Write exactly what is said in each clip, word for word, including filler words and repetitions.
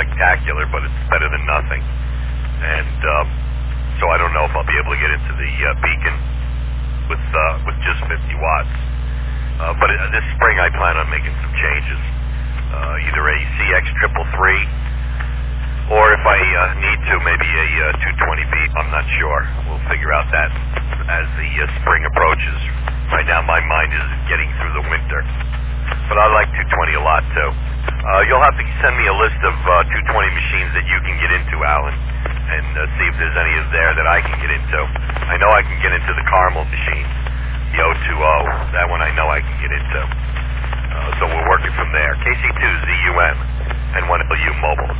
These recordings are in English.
spectacular, but it's better than nothing. And um, so I don't know if I'll be able to get into the uh, Beacon with uh, with just fifty watts. Uh, but uh, this spring I plan on making some changes, uh, either a C X triple three, or if I uh, need to, maybe a uh, two twenty B. I'm not sure. We'll figure out that as the uh, spring approaches. Right now my mind is getting through the winter, but I like two twenty a lot too. Uh, you'll have to send me a list of uh, two twenty machines that you can get into, Alan, and uh, see if there's any there that I can get into. I know I can get into the Carmel machine, the oh two oh. That one I know I can get into. Uh, so we're working from there. K C two Z U M and one L U mobile.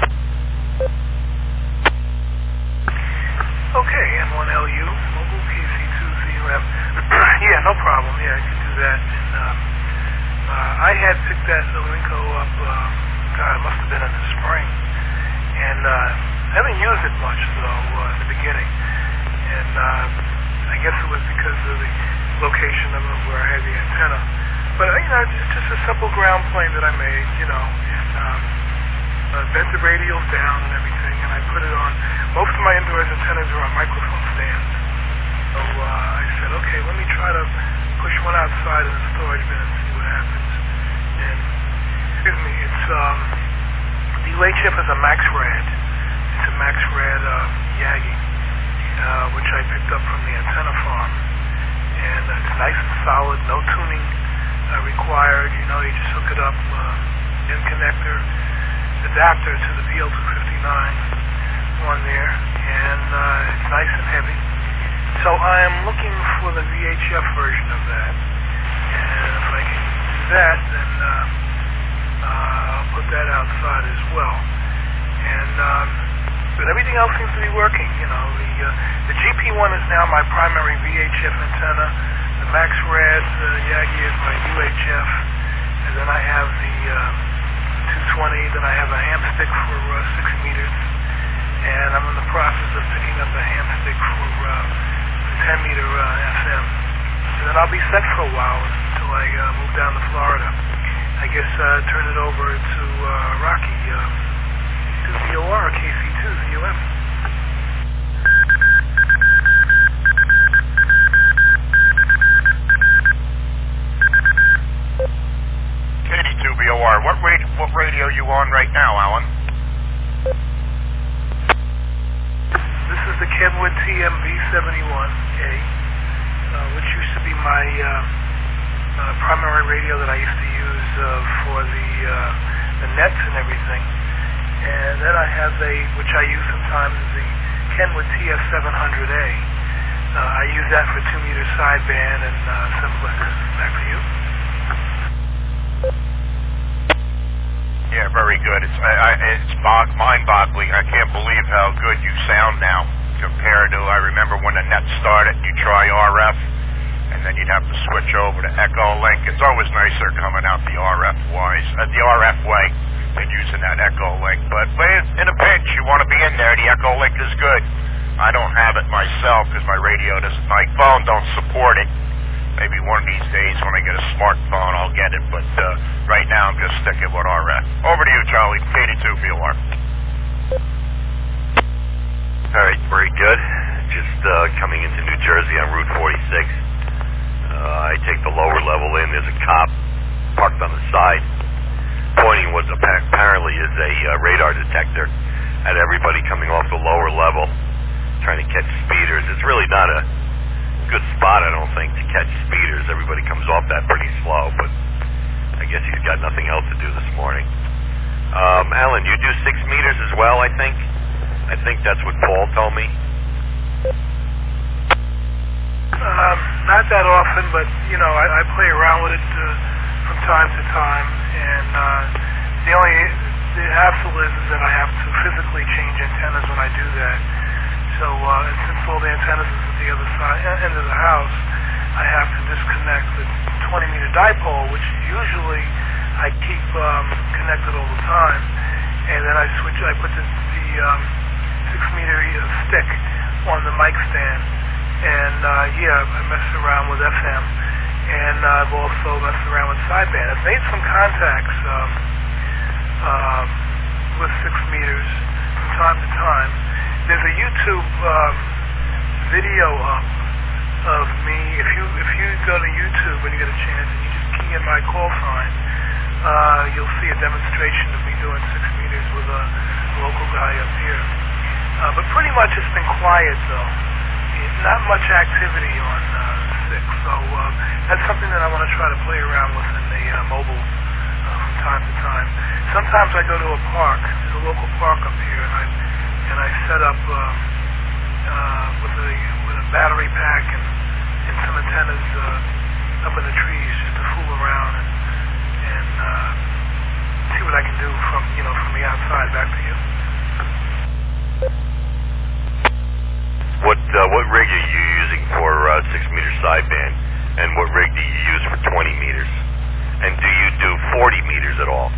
Okay, and one L U mobile, K C two Z U M. Yeah, no problem. Yeah, I can do that. And, um, uh, I had picked that Linco up, uh, God, it must have been in the spring. And uh, I haven't used it much, though, uh, in the beginning. And uh, I guess it was because of the location of where I had the antenna. But, you know, it's just a simple ground plane that I made, you know, and um, uh, bent the radials down and everything, and I put it on. Most of my indoors antennas are on microphone stands. So uh, I said, okay, let me try to push one outside in the storage bin and see what happens. And, excuse me, it's, um, the U H F is a Max Rad. It's a Max Rad uh, Yagi, uh, which I picked up from the antenna farm. And uh, it's nice and solid, no tuning uh, required. You know, you just hook it up, uh, in connector, adapter to the B L two fifty-nine one there, and uh, it's nice and heavy. So I am looking for the V H F version of that, and if I can do that, then uh, uh, I'll put that outside as well. And um, but everything else seems to be working. You know, the uh, the G P one is now my primary V H F antenna. The Max Rad uh, Yagi is my U H F, and then I have the uh, two twenty. Then I have a ham stick for uh, six meters, and I'm in the process of picking up a ham stick for uh, the ten meter uh, F M. And then I'll be set for a while until I uh, move down to Florida. I guess uh, turn it over to uh, Rocky, uh, to Z O R, K C two, Z U M. K D two V O R, what radio, what radio are you on right now, Alan? This is the Kenwood T M V seventy-one A, uh, which used to be my uh, uh, primary radio that I used to use uh, for the, uh, the nets and everything. And then I have a, which I use sometimes, the Kenwood T S seven hundred A. Uh, I use that for two meter sideband and uh, simplex. Back to you. Yeah, very good. It's I, I, it's bog, mind-boggling. I can't believe how good you sound now compared to, I remember when the net started, you try R F, and then you'd have to switch over to Echo Link. It's always nicer coming out the R F wise, uh, the R F way than using that Echo Link. But in a pinch, you want to be in there, the Echo Link is good. I don't have it myself because my radio doesn't, my phone don't support it. Maybe one of these days when I get a smartphone, I'll get it. But uh, right now, I'm just sticking with R F. Over to you, Charlie. K D two V O R. All right, very good. Just uh, coming into New Jersey on Route forty-six. Uh, I take the lower level in. There's a cop parked on the side, pointing what apparently is a uh, radar detector at everybody coming off the lower level, trying to catch speeders. It's really not a good spot, I don't think, to catch speeders. Everybody comes off that pretty slow, but I guess he's got nothing else to do this morning. Um, Alan, you do six meters as well, I think? I think that's what Paul told me. Um, not that often, but, you know, I, I play around with it uh, from time to time, and uh, the only, the hassle is, is that I have to physically change antennas when I do that. So, uh, and since all the antennas is at the other side, end of the house, I have to disconnect the twenty meter dipole, which usually I keep um, connected all the time, and then I switch, I put the, the um, six meter uh, stick on the mic stand, and uh, yeah, I mess around with F M, and uh, I've also messed around with sideband. I've made some contacts um, uh, with six time to time. There's a YouTube um, video up of me. If you if you go to YouTube when you get a chance and you just key in my call sign, uh, you'll see a demonstration of me doing six meters with a, a local guy up here. Uh, but pretty much it's been quiet though. Not much activity on uh, six, so uh, that's something that I want to try to play around with in the uh, mobile uh, from time to time. Sometimes I go to a park. There's a local park up here, and I and I set up uh, uh, with a with a battery pack and, and some antennas uh, up in the trees just to fool around and and uh, see what I can do from you know from the outside. Back to you. What uh, what rig are you using for uh, six meter sideband, and what rig do you use for twenty meters? And do you do forty meters at all?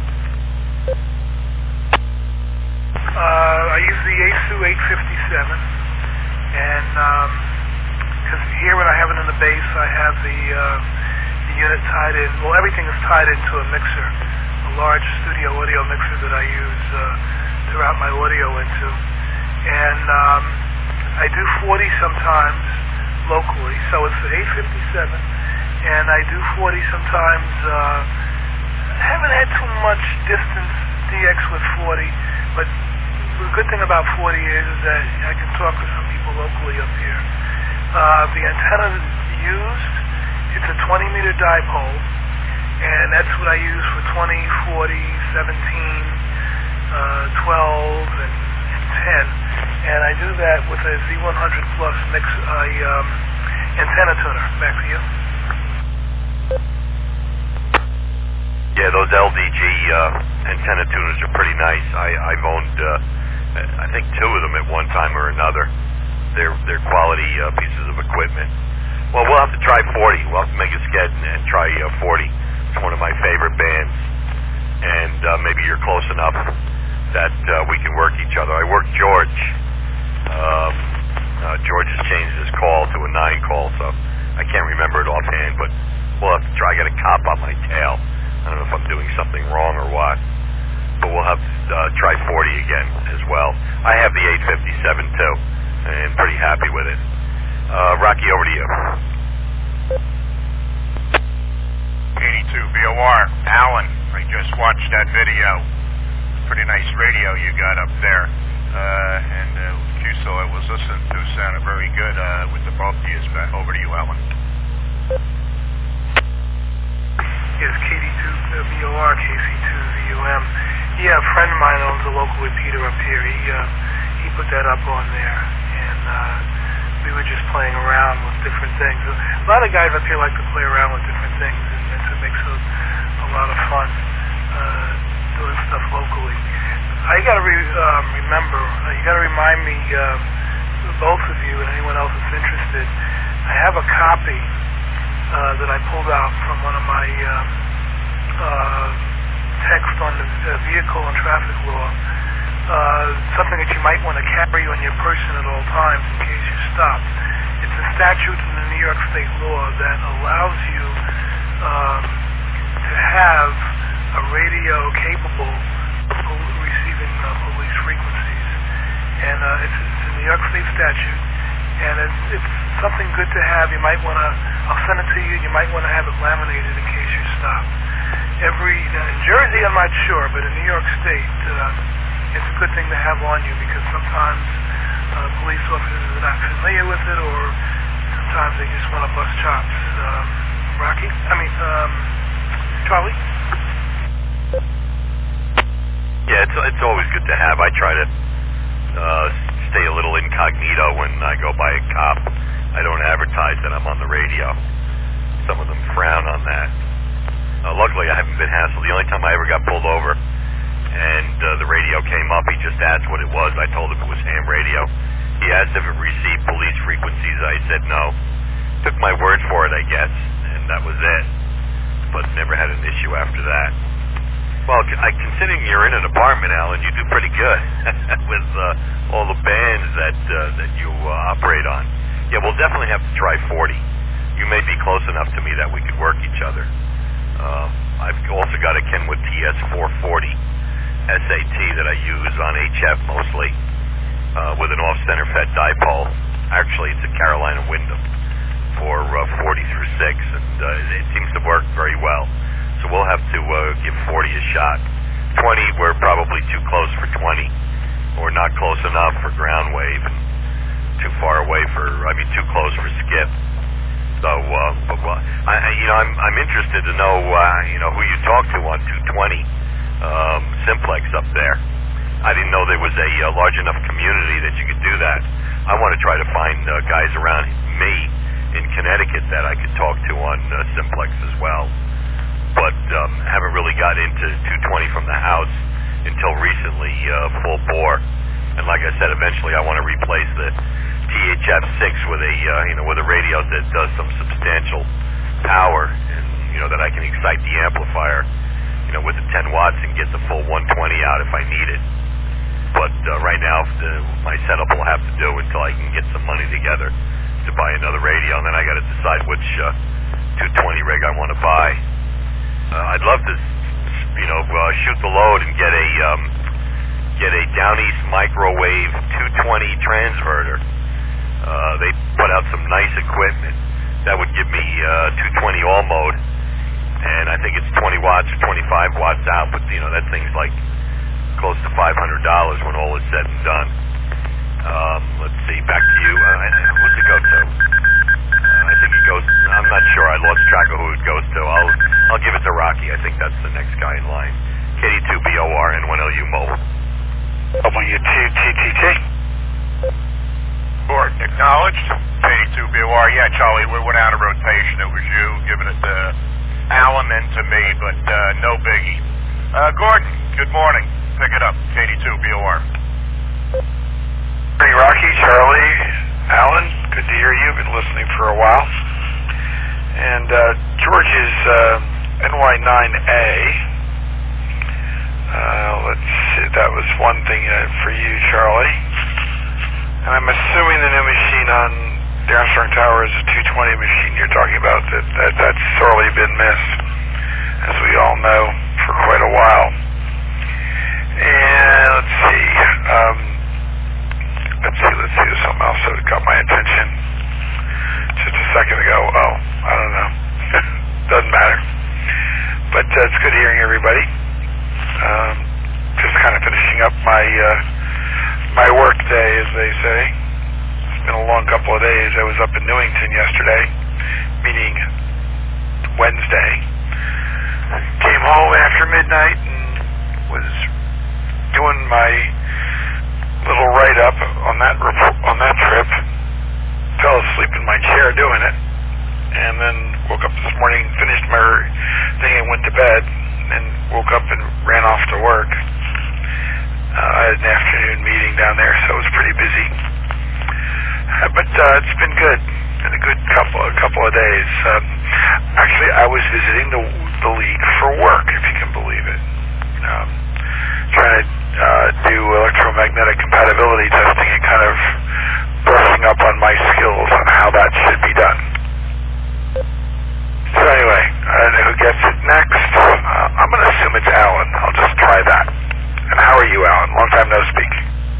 Uh, I use the A S U eight fifty-seven, and because um, here when I have it in the base, I have the, uh, the unit tied in. Well, everything is tied into a mixer, a large studio audio mixer that I use uh, to route my audio into, and. Um, I do forty sometimes locally, so it's the eight fifty-seven, and I do forty sometimes. Uh, I haven't had too much distance D X with forty, but the good thing about forty is, is that I can talk to some people locally up here. Uh, the antenna used, it's a twenty meter dipole, and that's what I use for twenty, forty, seventeen, uh, twelve, and, and ten. And I do that with a Z one hundred plus mix, a um, antenna tuner. Back to you. Yeah, those L D G uh, antenna tuners are pretty nice. I, I've owned, uh, I think, two of them at one time or another. They're they're quality uh, pieces of equipment. Well, we'll have to try forty. We'll have to make a sked and, and try uh, forty. It's one of my favorite bands, and uh, maybe you're close enough that uh, we can work each other. I work George. Um, uh, George has changed his call to a nine call, so I can't remember it offhand, but we'll have to try. I got a cop on my tail. I don't know if I'm doing something wrong or what, but we'll have to uh, try forty again as well. I have the eight fifty-seven too, and pretty happy with it. Uh, Rocky, over to you. eighty-two B O R, Alan, I just watched that video. Pretty nice radio you got up there. Uh, and uh, Q S O I was listening to sounded very good uh, with the both of you. Over to you, Alan. Yes, K D two B O R, K C two Z U M. Yeah, a friend of mine owns a local repeater up here. He uh, he put that up on there, and uh, we were just playing around with different things. A lot of guys up here like to play around with different things, and it makes a, a lot of fun uh, doing stuff locally. I gotta re, um, remember, uh, you gotta remind me, uh, both of you and anyone else that's interested, I have a copy uh, that I pulled out from one of my uh, uh, texts on the uh, vehicle and traffic law, uh, something that you might want to carry on your person at all times in case you're stopped. It's a statute in the New York State law that allows you um, to have a radio capable of receiving uh, police frequencies, and uh, it's, it's a New York State statute, and it's, it's something good to have. You might want to, I'll send it to you, you might want to have it laminated in case you're stopped. Every, in Jersey I'm not sure, but in New York State, uh, it's a good thing to have on you, because sometimes uh, police officers are not familiar with it, or sometimes they just want to bust chops. Um, Rocky? I mean, um, Charlie? Yeah, it's it's always good to have. I try to uh, stay a little incognito when I go by a cop. I don't advertise that I'm on the radio. Some of them frown on that. Uh, luckily, I haven't been hassled. The only time I ever got pulled over and uh, the radio came up, he just asked what it was. I told him it was ham radio. He asked if it received police frequencies. I said no. Took my word for it, I guess, and that was it. But never had an issue after that. Well, I, considering you're in an apartment, Alan, you do pretty good with uh, all the bands that uh, that you uh, operate on. Yeah, we'll definitely have to try forty. You may be close enough to me that we could work each other. Uh, I've also got a Kenwood T S four forty, S A T that I use on H F mostly, uh, with an off-center fed dipole. Actually, it's a Carolina Wyndham for uh, forty through six, and uh, it seems to work very well. So we'll have to uh, give forty a shot. twenty, we're probably too close for twenty, or not close enough for ground wave, and too far away for, I mean, too close for skip. So, uh, but, well, I, you know, I'm I'm interested to know, uh, you know, who you talk to on two twenty um, simplex up there. I didn't know there was a uh, large enough community that you could do that. I want to try to find uh, guys around me in Connecticut that I could talk to on uh, simplex as well. But um, haven't really got into two twenty from the house until recently, uh, full bore. And like I said, eventually I want to replace the T H F six with a uh, you know with a radio that does some substantial power, and you know that I can excite the amplifier, you know, with the ten watts and get the full one twenty out if I need it. But uh, right now, the, my setup will have to do until I can get some money together to buy another radio, and then I got to decide which uh, two twenty rig I want to buy. Uh, I'd love to, you know, uh, shoot the load and get a um, get a Down East microwave two twenty transverter. Uh, they put out some nice equipment that would give me uh, two twenty all mode, and I think it's twenty watts or twenty-five watts out. But you know that thing's like close to five hundred dollars when all is said and done. Um, let's see, back to you. Uh, who's it go to? Uh, I think it goes. I'm not sure. I lost track of who it goes to. I'll I'll give it to Rocky. I think that's the next guy in line. K D two B O R N one L U mobile. W two T T T. Board acknowledged. K D two B O R. Yeah, Charlie, we went out of rotation. It was you giving it to Alan and to me, but uh, no biggie. Uh, Gordon, good morning. Pick it up. K D two B O R. Morning, Rocky, Charlie, Alan. Good to hear you. Been listening for a while. And uh, George's uh, N Y nine A. Uh, let's see. That was one thing uh, for you, Charlie. And I'm assuming the new machine on the Armstrong Tower is a two twenty machine you're talking about. That, that that's sorely been missed, as we all know, for quite a while. And let's see. Um, let's see. Let's see. There's something else that got my attention just a second ago. Oh, I don't know. Doesn't matter. But uh, it's good hearing everybody. Um, just kind of finishing up my. Uh, My work day, as they say. It's been a long couple of days. I was up in Newington yesterday, meaning Wednesday. Came home after midnight and was doing my little write-up on that on that trip. Fell asleep in my chair doing it, and then woke up this morning, finished my thing, and went to bed, and woke up and ran off to work. Uh, I had an afternoon meeting down there, so it was pretty busy. Uh, but uh, it's been good. Been a good couple, a couple of days. Um, actually, I was visiting the the league for work, if you can believe it. Um, trying to uh, do electromagnetic compatibility testing and kind of brushing up on my skills on how that should be done. So anyway, I don't know who gets it next. Uh, I'm going to assume it's Alan. I'll just try that. And how are you, Alan? Long time no speak.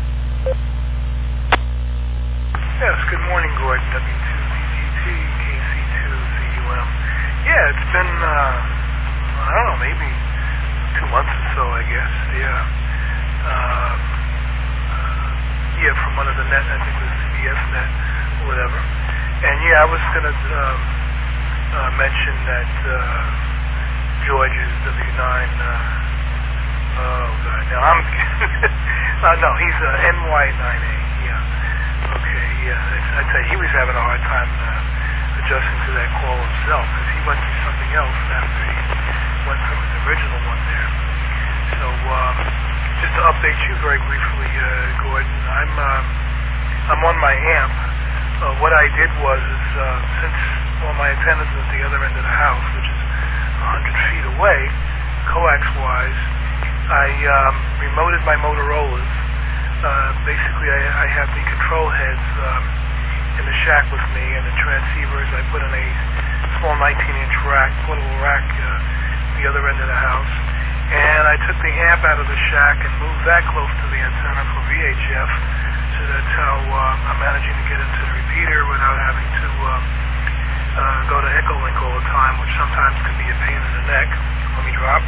Yes, good morning, Gordon. W two Z T T, K C two Z U M. Yeah, it's been, uh, I don't know, maybe two months or so, I guess. Yeah. Uh, uh, yeah, from one of the net, I think it was C B S net or whatever. And yeah, I was going to um, uh, mention that uh, George's W nine... Uh, Oh, God. No, I'm... uh, no, he's uh, N Y nine A, yeah. Okay, yeah. I'd say he was having a hard time uh, adjusting to that call himself, because he went through something else after he went from his original one there. So, um, just to update you very briefly, uh, Gordon, I'm um, I'm on my amp. Uh, what I did was, is, uh, since all my antennas are at the other end of the house, which is one hundred feet away, coax-wise, I um, remoted my Motorola's. Uh, basically, I, I have the control heads um, in the shack with me, and the transceivers I put in a small nineteen inch rack, portable rack, uh, at the other end of the house. And I took the amp out of the shack and moved that close to the antenna for V H F. So that's how uh, I'm managing to get into the repeater without having to uh, uh, go to Echolink all the time, which sometimes can be a pain in the neck. Let me drop.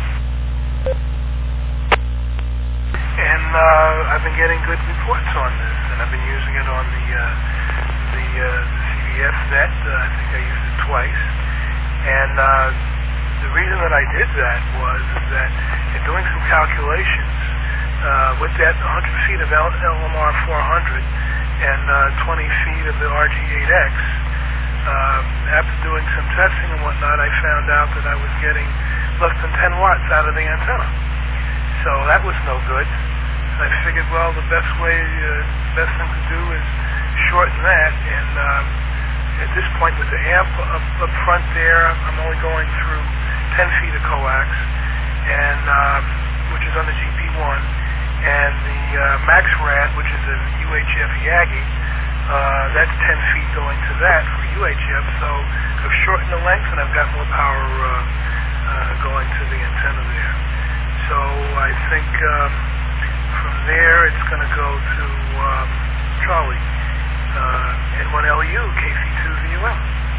And uh, I've been getting good reports on this, and I've been using it on the uh, the, uh, the C B S net. Uh, I think I used it twice. And uh, the reason that I did that was that in doing some calculations, uh, with that one hundred feet of L M R four hundred and uh, twenty feet of the R G eight X, uh, after doing some testing and whatnot, I found out that I was getting less than ten watts out of the antenna. So that was no good. I figured, well, the best way, uh, best thing to do is shorten that. And um, at this point, with the amp up, up front there, I'm only going through ten feet of coax, and um, which is on the G P one, and the uh, MaxRad, which is a U H F Yagi, uh, that's ten feet going to that for U H F. So I've shortened the length, and I've got more power uh, uh, going to the antenna there. So I think um, from there it's going to go to um, Charlie, uh, N one L U, K C two Z U M.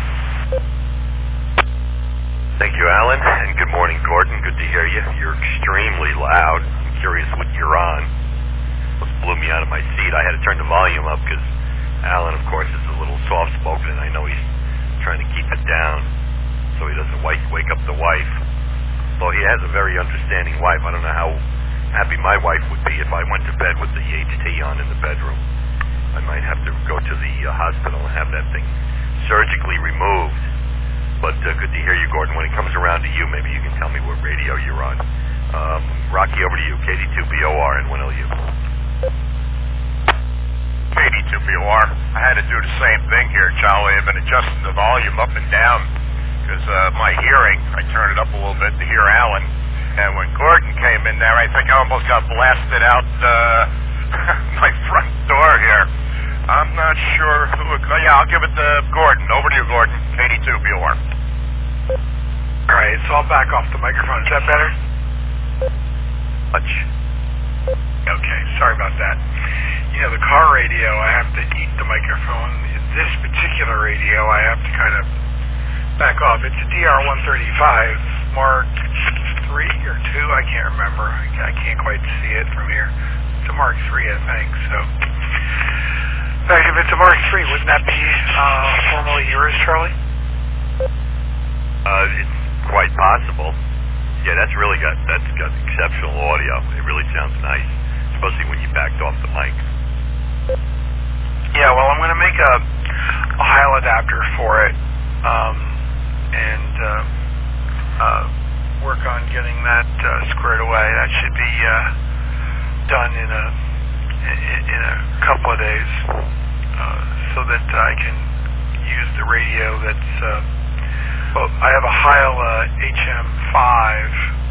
Thank you, Alan, and good morning, Gordon. Good to hear you. You're extremely loud. I'm curious what you're on. What blew me out of my seat. I had to turn the volume up because Alan, of course, is a little soft-spoken, and I know he's trying to keep it down so he doesn't wake, wake up the wife. Though he has a very understanding wife. I don't know how happy my wife would be if I went to bed with the H T on in the bedroom. I might have to go to the uh, hospital and have that thing surgically removed. But uh, good to hear you, Gordon. When it comes around to you, maybe you can tell me what radio you're on. Um, Rocky, over to you. K D two B O R and N one L U. K D two B O R. I had to do the same thing here, Charlie. I've been adjusting the volume up and down because uh, my hearing, I turned it up a little bit to hear Alan. And when Gordon came in there, I think I almost got blasted out uh, my front door here. I'm not sure who it... Yeah, I'll give it to Gordon. Over to you, Gordon. K D two B O R. All right, so I'll back off the microphone. Is that better? Much. Okay, sorry about that. You know, the car radio, I have to eat the microphone. This particular radio, I have to kind of back off. It's a D R one thirty-five Mark three or two, I can't remember. I can't quite see it from here. It's a Mark three, I think. So, in fact, if it's a Mark three, wouldn't that be uh, formerly yours, Charlie? Uh, it's quite possible. Yeah, that's really got that's got exceptional audio. It really sounds nice, especially when you backed off the mic. Yeah, well, I'm going to make a, a Heil adapter for it, um, and uh, uh, work on getting that uh, squared away. That should be uh, done in a in, in a couple of days, uh, so that I can use the radio that's. Uh, well, I have a Heil uh, H M five,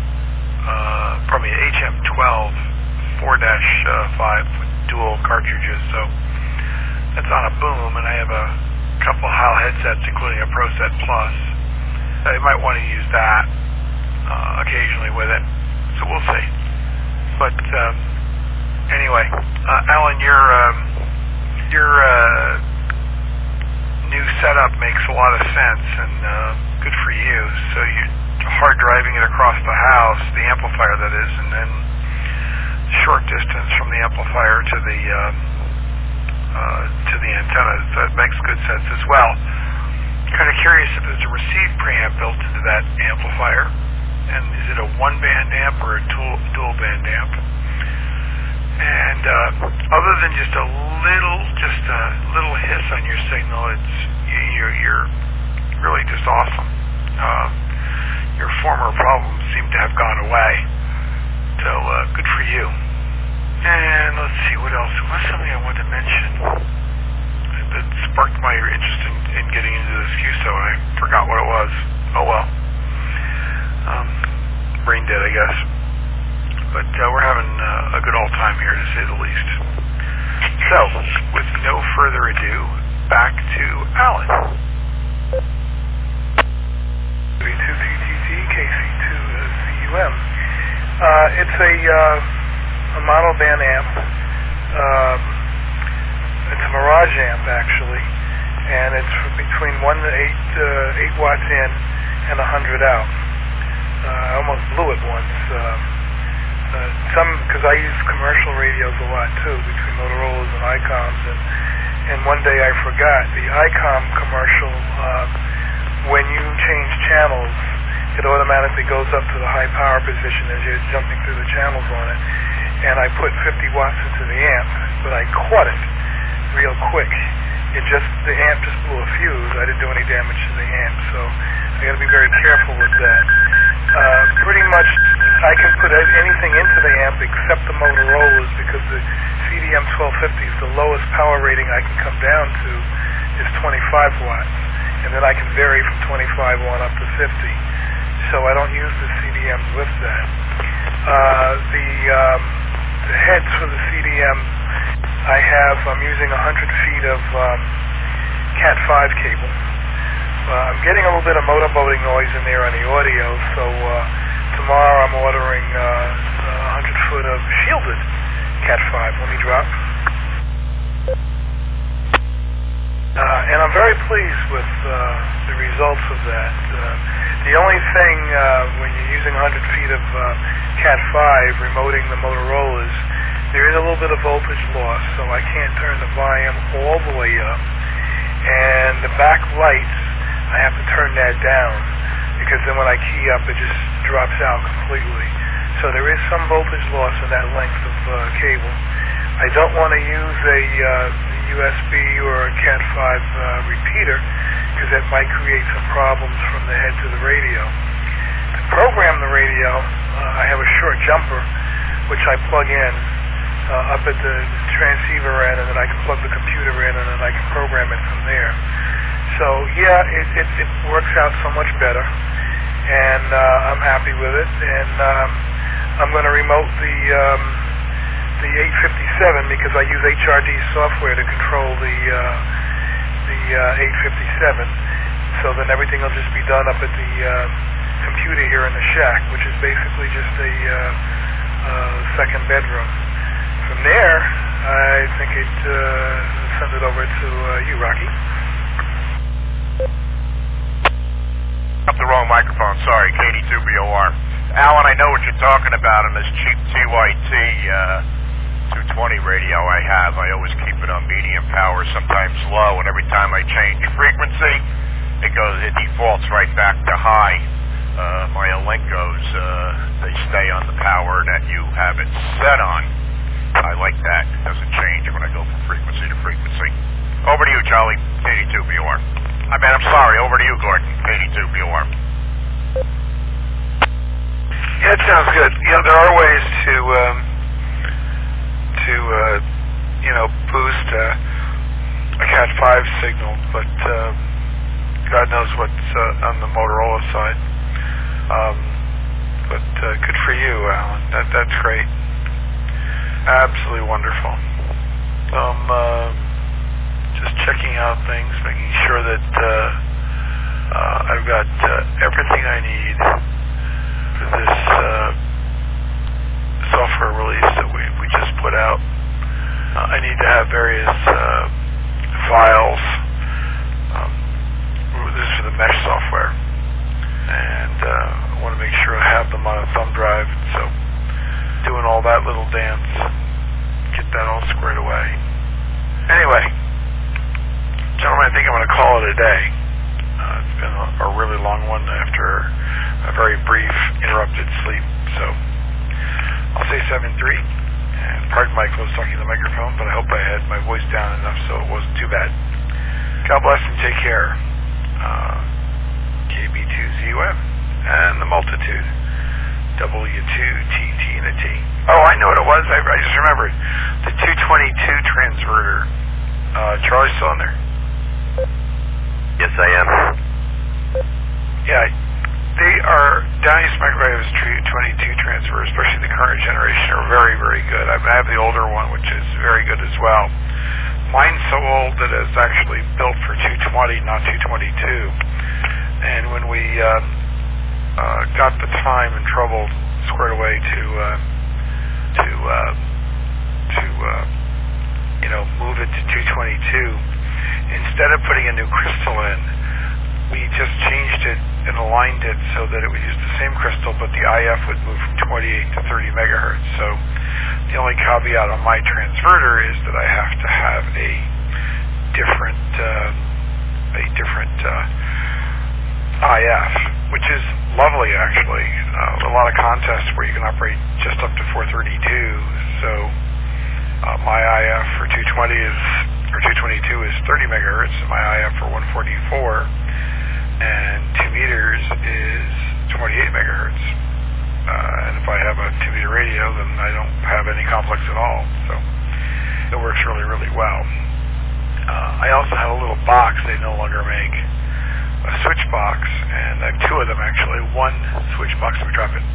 uh, probably an H M twelve four dash five with dual cartridges, so that's on a boom, and I have a couple Heil headsets, including a ProSet Plus. I might want to use that uh, occasionally with it, so we'll see. But um, anyway, uh, Alan, your um, your uh, new setup makes a lot of sense, and uh, good for you. So you're hard driving it across the house, the amplifier that is, and then short distance from the amplifier to the um, uh, to the antenna. That makes good sense as well. Kind of curious if there's a receive preamp built into that amplifier, and is it a one band amp or a dual, dual band amp? And uh, other than just a little, just a little hiss on your signal, it's you're, you're really just awesome. Uh, your former problems seem to have gone away, so uh, good for you. And let's see, what else? What's something I wanted to mention that sparked my interest in, in getting into this Q S O, and I forgot what it was. Oh well. Um, brain dead, I guess. But uh, we're having uh, a good old time here, to say the least. So, with no further ado, back to Alan. K C two Z U M. Uh, it's a, uh, a mono-band amp. Um, it's a Mirage amp, actually, and it's between one to eight, uh, eight watts in and a hundred out. Uh, I almost blew it once. Uh, uh, some because I use commercial radios a lot too, between Motorola's and ICOMs, and and one day I forgot the ICOM commercial. Uh, when you change channels, it automatically goes up to the high power position as you're jumping through the channels on it. And I put fifty watts into the amp, but I caught it real quick. It just, the amp just blew a fuse. I didn't do any damage to the amp, so I got to be very careful with that. Uh, pretty much, I can put anything into the amp except the Motorola's, because the C D M twelve fifty is the lowest power rating I can come down to is twenty-five watts, and then I can vary from twenty-five on up to fifty. So I don't use the C D Ms with that. Uh, the um, the heads for the C D M, I have, I'm using one hundred feet of um, Cat five cable. Uh, I'm getting a little bit of motorboating noise in there on the audio, so uh, tomorrow I'm ordering uh, one hundred foot of shielded Cat five. Let me drop. Uh, and I'm very pleased with uh, the results of that. Uh, the only thing uh, when you're using one hundred feet of uh, Cat five, remoting the Motorola's, there is a little bit of voltage loss, so I can't turn the volume all the way up. And the back lights, I have to turn that down, because then when I key up, it just drops out completely. So there is some voltage loss in that length of uh, cable. I don't want to use a uh, U S B or a Cat five uh, repeater, because that might create some problems from the head to the radio. To program the radio, uh, I have a short jumper, which I plug in uh, up at the transceiver end, and then I can plug the computer in, and then I can program it from there. So yeah, it, it, it works out so much better, and uh, I'm happy with it. And um, I'm going to remote the um, the eight fifty-seven, because I use H R D software to control the uh, the uh, eight fifty-seven. So then everything will just be done up at the uh, computer here in the shack, which is basically just a uh, uh, second bedroom. From there, I think it uh, send it over to uh, you, Rocky. Up the wrong microphone, sorry, K D two B O R. Alan, I know what you're talking about on this cheap T Y T uh, two twenty radio I have. I always keep it on medium power, sometimes low, and every time I change frequency, it goes, it defaults right back to high. Uh, my Alencos, uh, they stay on the power that you have it set on. I like that. It doesn't change when I go from frequency to frequency. Over to you, Charlie, K D two B O R. I mean, I'm sorry, over to you, Gordon, K D two B O R. Yeah, it sounds good. You know, there are ways to, um, to, uh, you know, boost uh, a Cat five signal, but uh, God knows what's uh, on the Motorola side. Um, but uh, good for you, Alan. That, that's great. Absolutely wonderful. Um, uh, just checking out things, making sure that uh, uh, I've got uh, everything I need for this uh, software release that we, we just put out. Uh, I need to have various uh, files. Um, this is for the mesh software, and uh, I want to make sure I have them on a thumb drive. So doing all that little dance, get that all squared away. Anyway, gentlemen, I think I'm going to call it a day. Uh, it's been a, a really long one after a very brief interrupted sleep. So I'll say seven three, and pardon my close talking to the microphone, but I hope I had my voice down enough so it wasn't too bad. God bless and take care. Uh, K B two Z U M and the multitude. W two T T and a T. Oh, I know what it was. I, I just remembered. The two twenty-two transverter. Uh, Charlie still in there? Yes, I am. Yeah, they are, Downey's Microwave's two twenty-two transverters, especially the current generation, are very, very good. I have the older one, which is very good as well. Mine's so old that it's actually built for two twenty, not two twenty-two. And when we uh, uh, got the time and trouble squared away to uh, to uh, to uh, you know move it to two twenty-two. Instead of putting a new crystal in, we just changed it and aligned it so that it would use the same crystal, but the I F would move from twenty-eight to thirty megahertz. So the only caveat on my transverter is that I have to have a different uh, a different uh, I F, which is lovely actually. Uh, a lot of contests where you can operate just up to four thirty-two. So uh, my I F for two twenty is or two twenty-two is thirty megahertz, and my I F for one forty-four and two meters is twenty-eight megahertz. Uh, and if I have a two meter radio, then I don't have any conflicts at all. So it works really, really well. Uh, I also have a little box they no longer make, a switch box, and I have two of them actually. One switch box, we drop it.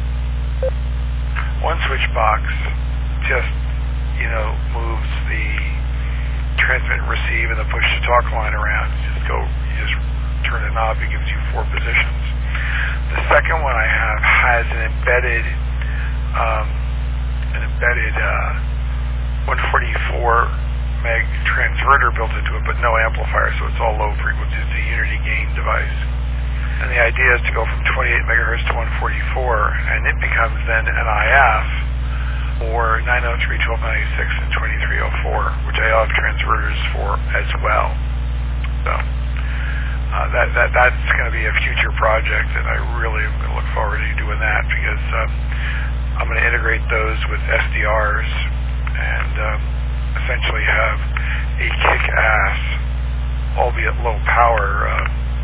One switch box just, you know, moves the transmit and receive and the push to talk line around. You just go, you just turn a knob, it gives you four positions. The second one I have has an embedded, um, an embedded uh, one forty-four meg transverter built into it, but no amplifier, so it's all low frequency. It's a unity gain device. And the idea is to go from twenty-eight megahertz to one forty-four, and it becomes then an I F or nine oh three, twelve ninety-six, and twenty-three oh four, which I have transverters for as well. So uh, that that that's going to be a future project, and I really am going to look forward to doing that because um, I'm going to integrate those with S D Rs and um, essentially have a kick-ass, albeit low power uh,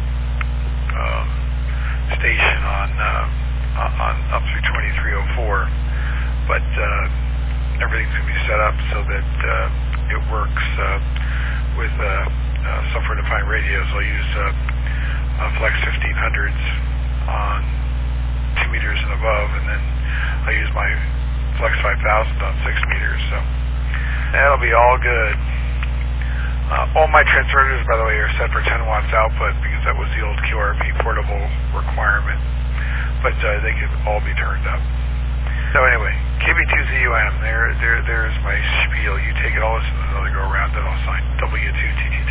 um, station on uh, on up through twenty-three oh four, but uh, everything's going to be set up so that uh, it works uh, with uh, uh, software-defined radios. I'll use uh, uh, Flex fifteen hundreds on two meters and above, and then I use my Flex five thousand on six meters. So that'll be all good. Uh, all my transverters, by the way, are set for ten watts output because that was the old Q R P portable requirement. But uh, they can all be turned up. So anyway, K B two Z U M, there, there, there's my spiel. You take it all, listen to another go around, then I'll sign W two T T T.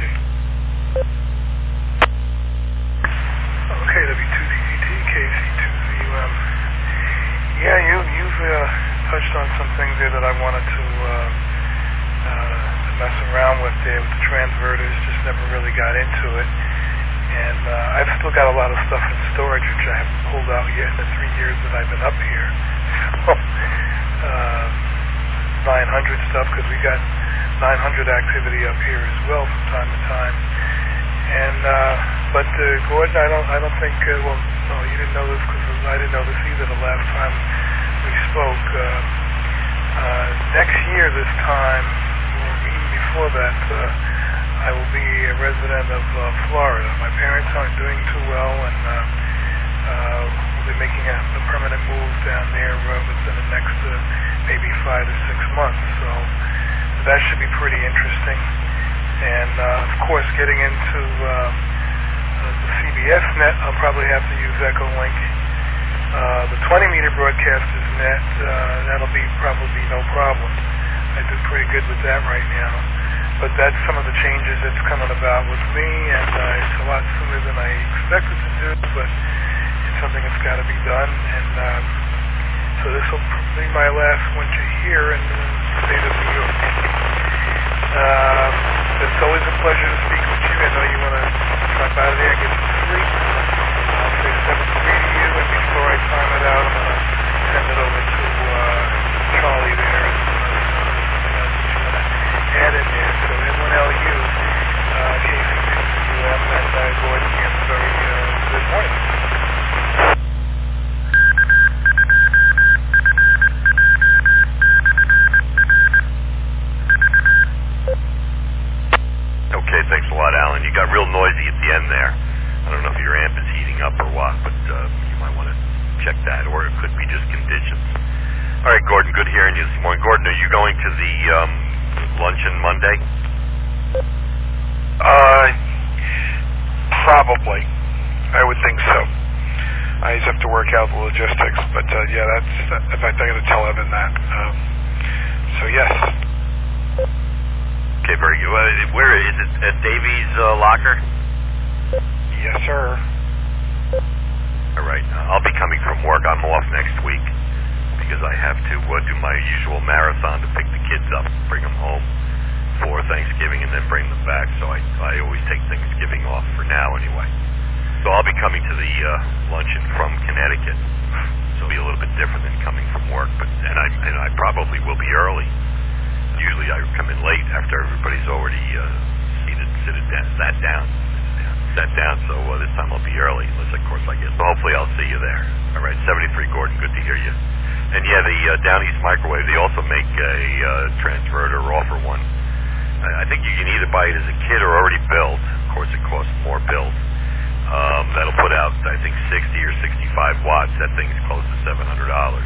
Okay, W two T T T, K C two Z U M. Yeah, you, you've uh, touched on some things there that I wanted to uh, uh, mess around with there with the transverters, just never really got into it. And uh, I've still got a lot of stuff in storage which I haven't pulled out yet in the three years that I've been up here. So, uh, nine hundred stuff, because we got nine hundred activity up here as well from time to time. And uh, but uh, Gordon, I don't, I don't think. Uh, well, no, you didn't know this because I didn't know this either. The last time we spoke, uh, uh, next year this time, or even before that, uh, I will be a resident of uh, Florida. My parents aren't doing too well, and uh, uh, we'll be making a, a permanent move down there uh, within the next uh, maybe five to six months. So that should be pretty interesting. And uh, of course, getting into uh, the C B S net, I'll probably have to use Echolink. Uh, the twenty meter broadcasters net, uh, that'll be probably no problem. I do pretty good with that right now. But that's some of the changes that's coming about with me, and uh, it's a lot sooner than I expected to do, but it's something that's got to be done. And um, so this will be my last winter here in the state of New York. Um, it's always a pleasure to speak with you. I know you want to drop out of there and get some sleep. I'll say seven three to you, and before I time it out, I'm going to send it over to uh, Charlie there. And, uh, add in there. So M one L U, uh, K C two Z U M, and uh, Gordon, again, very uh, good morning. Okay, thanks a lot, Alan. You got real noisy at the end there. I don't know if your amp is heating up or what, but uh, you might want to check that, or it could be just conditions. All right, Gordon, good hearing you this morning. Gordon, are you going to the um, luncheon Monday? Uh, probably. I would think so. I just have to work out the logistics. But uh, yeah, that's. In fact, I'm going to tell Evan that. Um, so yes. Okay, very good. Uh, where is it? At Davies uh, Locker? Yes, sir. All right. Uh, I'll be coming from work. I'm off next week because I have to uh, do my usual marathon to pick the kids up, bring them home for Thanksgiving, and then bring them back. So I I always take Thanksgiving off for now anyway. So I'll be coming to the uh, luncheon from Connecticut. So it'll be a little bit different than coming from work, but and I and I probably will be early. Usually I come in late after everybody's already uh, seated, seated down, sat down, sat down. So uh, this time I'll be early, unless of course I get. So hopefully I'll see you there. All right, seventy-three Gordon, good to hear you. And yeah, the uh, Down East Microwave, they also make a uh, transverter or offer one. I, I think you can either buy it as a kit or already built. Of course, it costs more built. Um, that'll put out, I think, sixty or sixty-five watts. That thing's close to seven hundred dollars.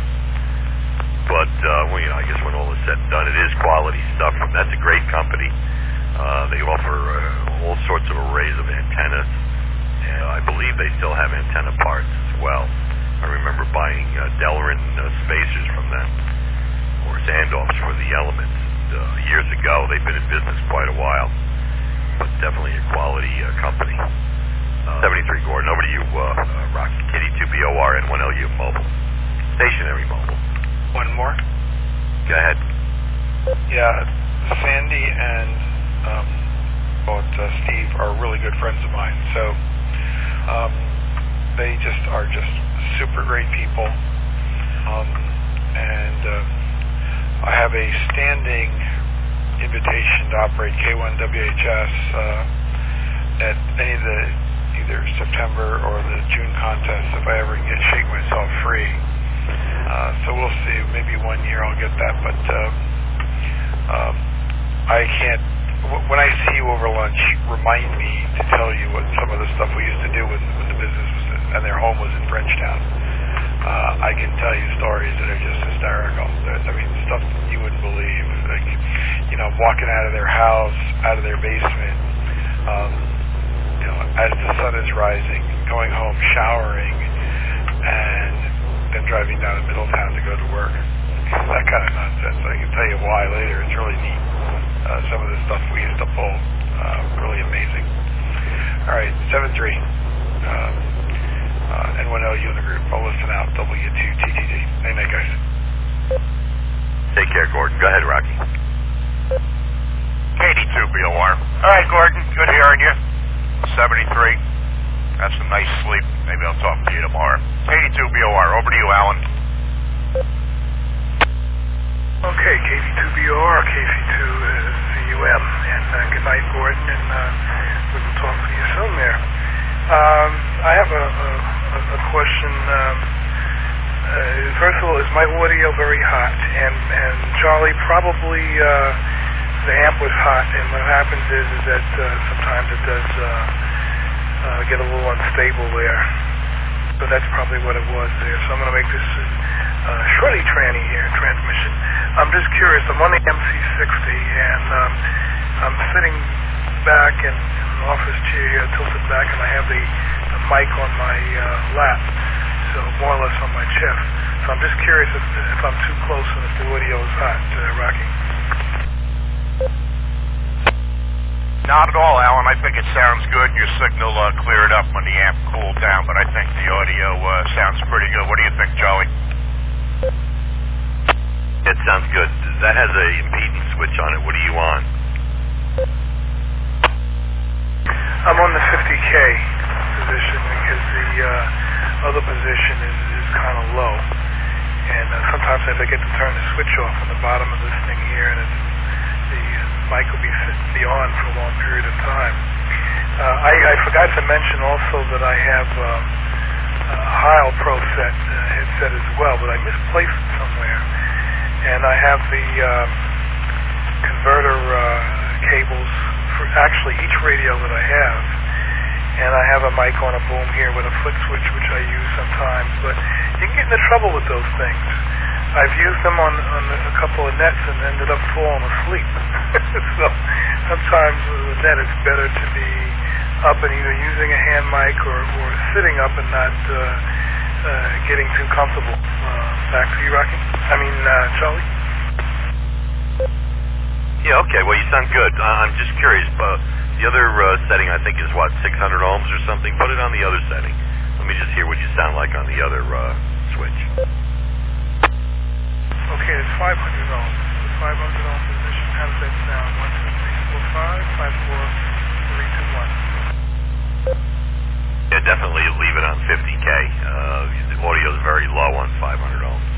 But, uh, well, you know, I guess when all is said and done, it is quality stuff. That's a great company. Uh, they offer uh, all sorts of arrays of antennas. And I believe they still have antenna parts as well. I remember buying uh, Delrin uh, spacers from them, or Sandoffs for the Elements. And, uh, years ago, they've been in business quite a while. But definitely a quality uh, company. Uh, seventy-three Gordon, over to you, uh, uh, Rocky. Kitty two B O R N one L U mobile. Stationary mobile. One more. Go ahead. Yeah, Sandy and um, both uh, Steve are really good friends of mine. So um, they just are just super great people. Um, and uh, I have a standing invitation to operate K one W H S uh, at any of the either September or the June contests if I ever can get shake myself free. Uh, so we'll see. Maybe one year I'll get that, but uh, um, I can't. W- when I see you over lunch, remind me to tell you what some of the stuff we used to do when, when the business was in, and their home was in Frenchtown. Uh, I can tell you stories that are just hysterical. I mean, stuff you wouldn't believe. Like, you know, walking out of their house, out of their basement, um, you know, as the sun is rising, going home, showering, and then driving down to Middletown to go to work. That kind of nonsense. I can tell you why later. It's really neat. Uh, some of the stuff we used to pull, uh, really amazing. All right, seven three. Um, uh, N one L U in the group. I'll listen out. W two T T D. Hey, night, guys. Take care, Gordon. Go ahead, Rocky. Katie two B O R. All right, Gordon. Good hearing you. seventy-three. That's a nice sleep. Maybe I'll talk to you tomorrow. eighty-two B O R. Over to you, Alan. Okay, K V two B O R, K V two Z U M, and uh, good night, Gordon, and uh, we will talk to you soon there. Um, I have a, a, a question. Um, uh, first of all, is my audio very hot? And, and Charlie, probably uh, the amp was hot, and what happens is, is that uh, sometimes it does uh, uh, get a little unstable there. So that's probably what it was there. So I'm going to make this uh, shorty tranny here, transmission. I'm just curious. I'm on the M C sixty, and um, I'm sitting back in, in an office chair here, tilted back, and I have the, the mic on my uh, lap, so more or less on my chest. So I'm just curious if, if I'm too close and if the audio is hot, uh, Rocky. Not at all, Alan. I think it sounds good. Your signal uh, cleared up when the amp cooled down, but I think the audio uh, sounds pretty good. What do you think, Joey? It sounds good. That has a impedance switch on it. What are you on? I'm on the fifty K position because the uh, other position is, is kind of low. And uh, sometimes I forget to turn the switch off on the bottom of this thing here, and it's, the mic will be sitting be on for a long period of time. Uh, I, I forgot to mention also that I have um, a Heil Pro set uh, headset as well, but I misplaced it somewhere. And I have the um, converter uh, cables for actually each radio that I have. And I have a mic on a boom here with a flick switch, which I use sometimes. But you can get into trouble with those things. I've used them on, on a couple of nets and ended up falling asleep. So sometimes with the net it's better to be up and either using a hand mic or, or sitting up and not uh, uh, getting too comfortable. Uh, back to you, Rocky. I mean, uh, Charlie. Yeah, okay. Well, you sound good. Uh, I'm just curious. Uh, the other uh, setting, I think, is what, six hundred ohms or something? Put it on the other setting. Let me just hear what you sound like on the other uh, switch. Okay, it's five hundred ohms. The five hundred ohm position. How does that sound? one, two, three, four, five, five, four, three, two, one. Yeah, definitely leave it on fifty K. Uh, the audio is very low on five hundred ohms.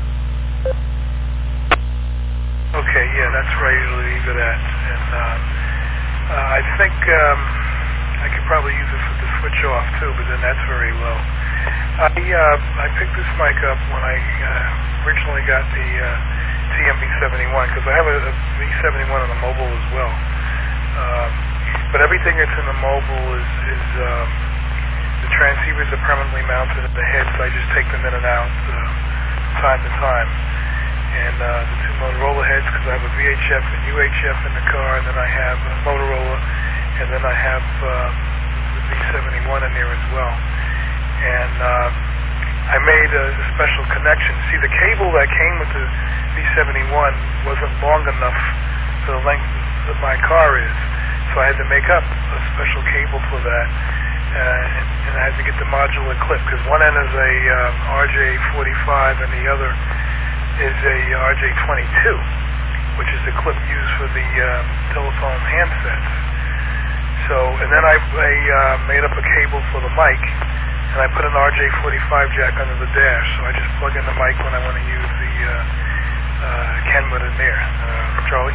Okay, yeah, that's where I usually leave it at. And uh, uh, I think um, I could probably use it for the switch off too, but then that's very low. I uh, I picked this mic up when I uh, originally got the uh, T M V seventy-one, because I have a, a V seventy-one on the mobile as well. Um, but everything that's in the mobile is, is um, the transceivers are permanently mounted at the head, so I just take them in and out uh, time to time. And uh, the two Motorola heads, because I have a V H F and U H F in the car, and then I have a Motorola, and then I have uh, the V seventy-one in there as well. And uh, I made a, a special connection. See, the cable that came with the V seventy-one wasn't long enough for the length that my car is, so I had to make up a special cable for that. Uh, and, and I had to get the modular clip, because one end is a uh, R J forty-five and the other is a R J twenty-two, which is the clip used for the uh, telephone handsets. So, and then I, I uh, made up a cable for the mic, and I put an R J forty-five jack under the dash, so I just plug in the mic when I want to use the uh, uh, Kenwood in there. Uh, Charlie?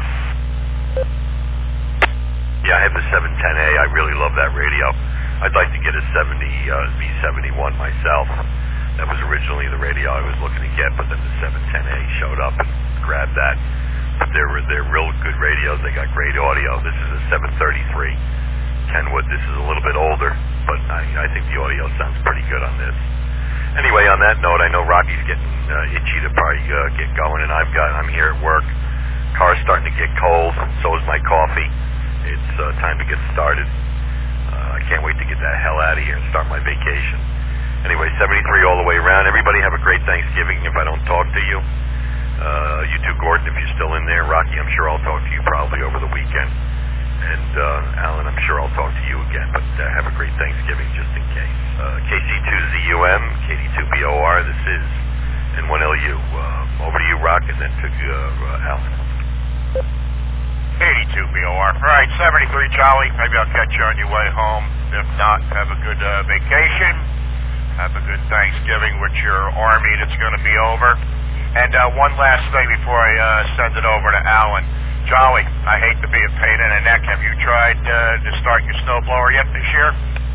Yeah, I have the seven ten A. I really love that radio. I'd like to get a seventy uh, V seventy-one myself. That was originally the radio I was looking to get, but then the seven ten A showed up and grabbed that. But they're, they're real good radios. They got great audio. This is a seven thirty-three Kenwood. This is a little bit older, but I, I think the audio sounds pretty good on this. Anyway, on that note, I know Rocky's getting uh, itchy to probably uh, get going, and I've got, I'm here at work. Car's starting to get cold, so is my coffee. It's uh, time to get started. Uh, I can't wait to get the hell out of here and start my vacation. Anyway, seventy-three all the way around. Everybody have a great Thanksgiving if I don't talk to you. Uh, you too, Gordon, if you're still in there. Rocky, I'm sure I'll talk to you probably over the weekend. And uh, Alan, I'm sure I'll talk to you again. But uh, have a great Thanksgiving just in case. Uh, K C two Z U M, K D two B O R, this is N one L U. Uh, over to you, Rock, and then to uh, uh, Alan. eighty-two B O R. All right, seventy-three Charlie. Maybe I'll catch you on your way home. If not, have a good uh, vacation. Have a good Thanksgiving with your army that's going to be over. And uh, one last thing before I uh, send it over to Alan. Charlie, I hate to be a pain in the neck. Have you tried uh, to start your snowblower yet this year?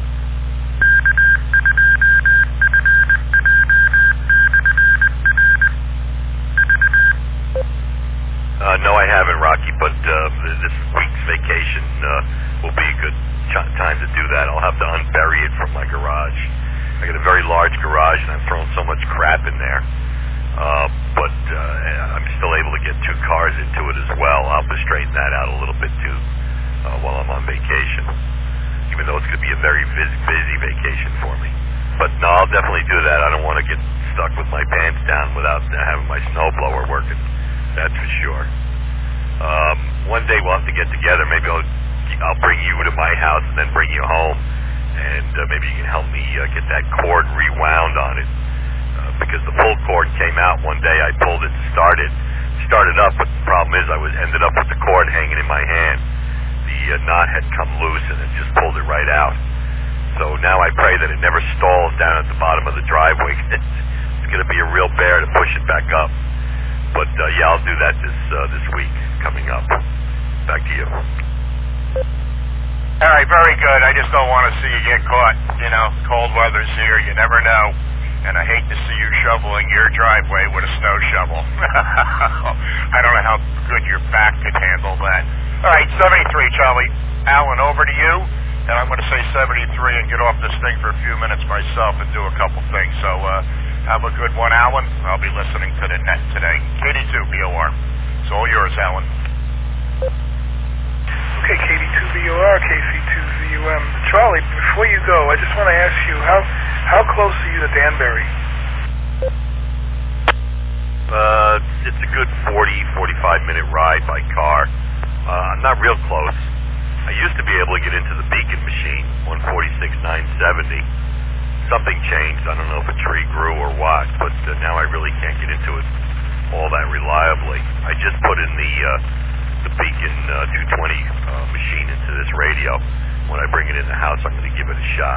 Uh, no, I haven't, Rocky, but uh, this week's vacation uh, will be a good ch- time to do that. I'll have to unbury it from my garage. I got a very large garage, and I've thrown so much crap in there. Uh, but uh, I'm still able to get two cars into it as well. I'll have to straighten that out a little bit, too, uh, while I'm on vacation, even though it's going to be a very busy, busy vacation for me. But no, I'll definitely do that. I don't want to get stuck with my pants down without uh, having my snowblower working. That's for sure. Um, one day we'll have to get together. Maybe I'll, I'll bring you to my house and then bring you home. And uh, maybe you can help me uh, get that cord rewound on it. Uh, because the pull cord came out one day. I pulled it, started, started up. But the problem is I was ended up with the cord hanging in my hand. The uh, knot had come loose and it just pulled it right out. So now I pray that it never stalls down at the bottom of the driveway. It's going to be a real bear to push it back up. But, uh, yeah, I'll do that this uh, this week coming up. Back to you. All right, very good. I just don't want to see you get caught. You know, cold weather's here. You never know. And I hate to see you shoveling your driveway with a snow shovel. I don't know how good your back could handle that. All right, seventy-three, Charlie. Alan, over to you. And I'm going to say seventy-three and get off this thing for a few minutes myself and do a couple things. So, uh... have a good one, Alan. I'll be listening to the net today. K D two B O R. It's all yours, Alan. Okay, K D two B O R, K C two Z U M. Charlie, before you go, I just want to ask you, how how close are you to Danbury? Uh, it's a good forty, forty-five minute ride by car. Uh, I'm not real close. I used to be able to get into the Beacon machine, one forty-six nine seventy. Something changed. I don't know if a tree grew or what, but uh, now I really can't get into it all that reliably. I just put in the uh, the Beacon uh, two twenty uh, machine into this radio. When I bring it in the house, I'm going to give it a shot.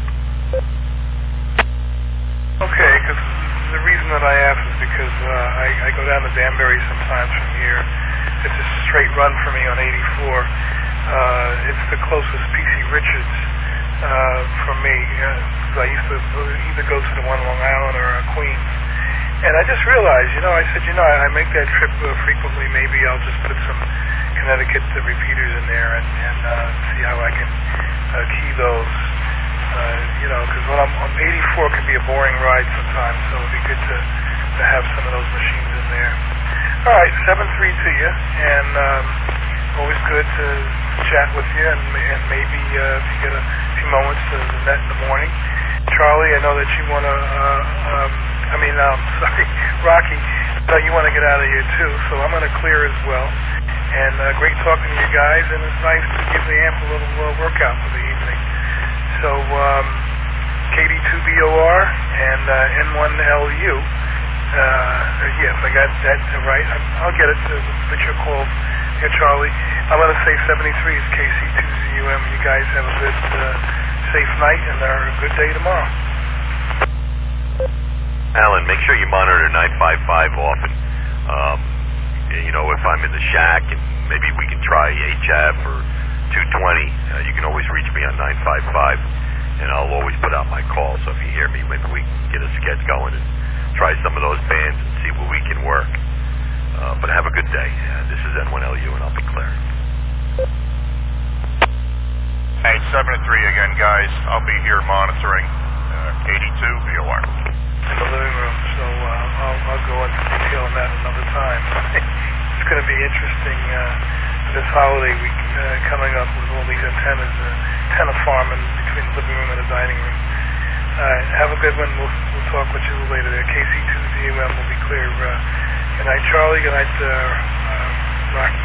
Okay, because the reason that I ask is because uh, I, I go down to Danbury sometimes from here. It's a straight run for me on eighty-four. Uh, it's the closest P C Richards uh, from me. Uh, I used to either go to the one Long Island or uh, Queens. And I just realized, you know, I said, you know, I, I make that trip uh, frequently. Maybe I'll just put some Connecticut uh, repeaters in there and, and uh, see how I can uh, key those. Uh, you know, because when I'm on eighty-four can be a boring ride sometimes, so it'd be good to, to have some of those machines in there. All right, seven three to you, and um, always good to chat with you, and, and maybe uh, if you get a few moments to the net in the morning. Charlie, I know that you want to, uh, um, I mean, um, sorry, Rocky, I know you want to get out of here too, so I'm going to clear as well. And uh, great talking to you guys, and it's nice to give the amp a little uh, workout for the evening. So, um, K D two B O R and uh, N one L U. Uh, yes, I got that right. I'll get it to put your call here, Charlie. I'm going to say seventy-three is K C two Z U M. You guys have a good, uh, safe night and a good day tomorrow. Alan, make sure you monitor nine five five often. Um, you know, if I'm in the shack, and maybe we can try H F or two twenty. Uh, you can always reach me on nine five five, and I'll always put out my call. So if you hear me, maybe we can get a sketch going and try some of those bands and see what we can work. Uh, but have a good day. Uh, this is N one L U, and I'll be clear. Hey, seven to three again, guys. I'll be here monitoring uh, eighty-two B O R. In the living room, so uh, I'll, I'll go into detail on that another time. It's going to be interesting. Uh, this holiday week uh, coming up with all these antennas, uh, antenna farming between the living room and the dining room. Uh, have a good one. We'll, we'll talk with you later there. K C two Z U M will be clear. Uh, good night, Charlie. Good night, uh, uh, Rocky.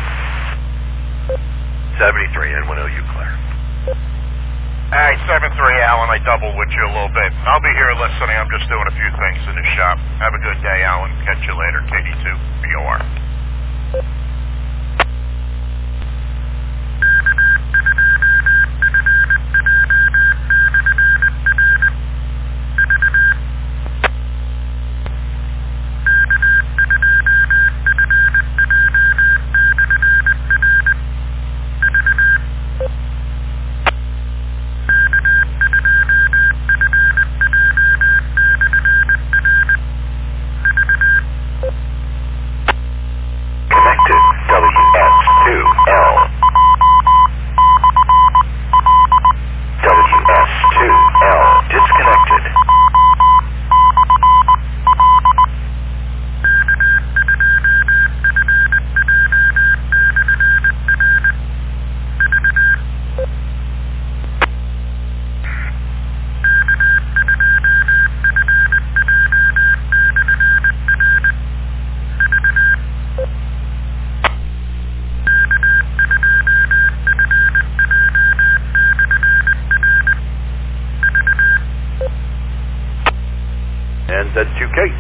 seventy-three, N one L U, clear. Hey, seven three, Alan. I doubled with you a little bit. I'll be here listening. I'm just doing a few things in the shop. Have a good day, Alan. Catch you later. K D two B O R. And Z two K.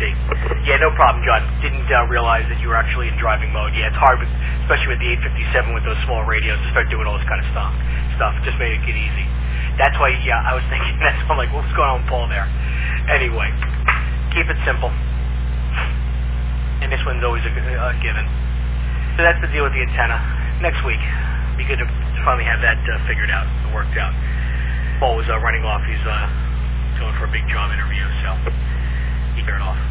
C. Yeah, no problem, John. Didn't uh, realize that you were actually in driving mode. Yeah, it's hard, with, especially with the eight fifty-seven with those small radios, to start doing all this kind of stuff. Stuff just made it get easy. That's why, yeah, I was thinking that's why I'm like, what's going on with Paul there? Anyway, keep it simple. And this one's always a, a given. So that's the deal with the antenna. Next week, be good to finally have that uh, figured out, worked out. Paul was uh, running off. He's uh, going for a big job interview, so he turned off.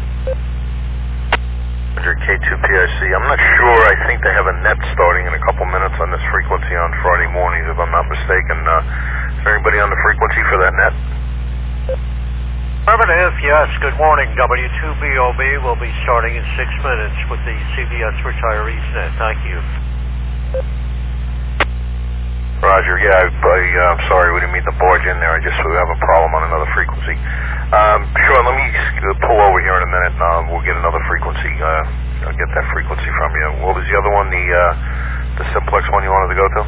K two P I C. I'm not sure. I think they have a net starting in a couple minutes on this frequency on Friday mornings, if I'm not mistaken. Uh, is there anybody on the frequency for that net? Affirmative, yes. Good morning. W two B O B will be starting in six minutes with the C B S Retirees Net. Thank you. Roger. Yeah, I, I, uh, I'm sorry we didn't meet the barge in there. I just we have a problem on another frequency. Um, sure, let me pull over here in a minute, and uh, we'll get another frequency. Uh, I'll get that frequency from you. What was the other one? The uh, the simplex one you wanted to go to?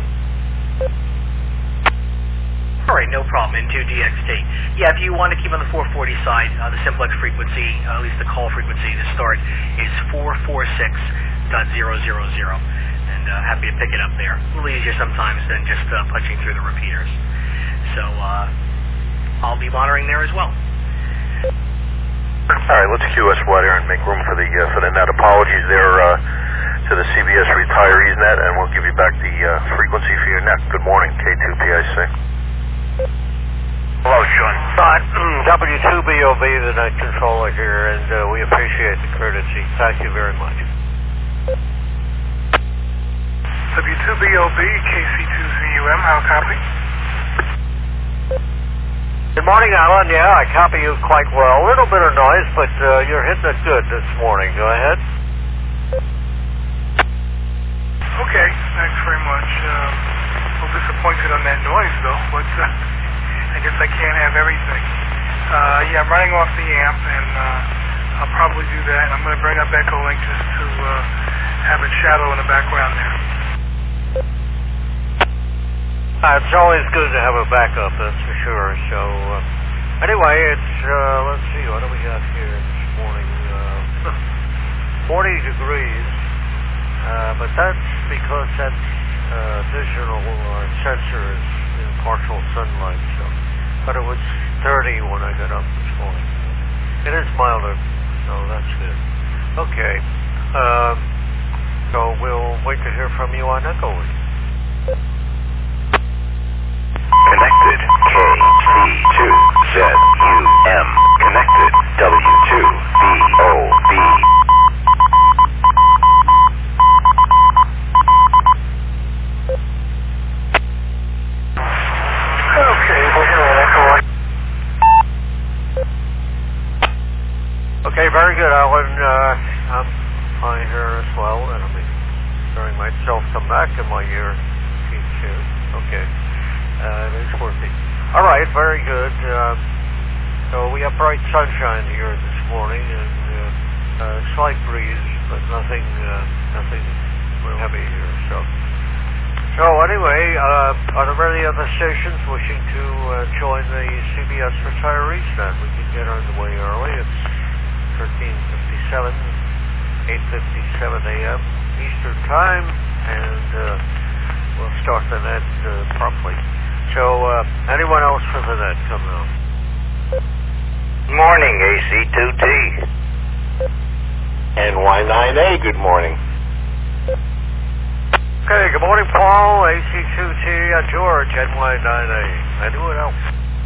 All right, no problem. Into D X T. Yeah, if you want to keep on the four forty side, uh, the simplex frequency, uh, at least the call frequency to start, is four forty-six point zero zero zero. And uh, happy to pick it up there. A little easier sometimes than just uh, punching through the repeaters. So uh, I'll be monitoring there as well. All right, let's Q S wide air and make room for the uh, for the net. Apologies there uh, to the C B S Retirees Net, and we'll give you back the uh, frequency for your net. Good morning, K two P I C. Hello, Sean. Right, W two B O B, the net controller here, and uh, we appreciate the courtesy. Thank you very much. W two B O B, K C two Z U M, how copy? Good morning, Alan. Yeah, I copy you quite well. A little bit of noise, but uh, you're hitting it good this morning. Go ahead. Okay, thanks very much. Um, a little disappointed on that noise, though, but uh, I guess I can't have everything. Uh, yeah, I'm running off the amp, and uh, I'll probably do that. I'm going to bring up Echolink just to uh, have it shadow in the background there. Uh, it's always good to have a backup, that's for sure. So, uh, anyway, it's, uh, let's see, what do we got here this morning? Uh, forty degrees, uh, but that's because that uh, digital uh, sensor is in partial sunlight. So, but it was thirty when I got up this morning. It is milder, so that's good. Okay, um, so we'll wait to hear from you on Echolink. Connected K C two Z U M. Connected W two B O B. Okay, we'll hear on Echolink. Okay, very good, Alan. Uh, I'm fine here as well, and I'll be hearing myself come back in my ear piece too. Okay. Uh, it is working. All right, very good. Uh, so we have bright sunshine here this morning, and uh, uh, slight breeze, but nothing, uh, nothing real heavy here. So, so anyway, uh, are there any other stations wishing to uh, join the C B S Retirees Net? We can get underway early. It's thirteen fifty-seven, eight fifty-seven a m Eastern Time, and uh, we'll start the net uh, promptly. So, uh, anyone else for the net coming up? Morning, A C two T. N Y nine A, good morning. Okay, good morning, Paul, A C two T, and George, N Y nine A. Anyone else?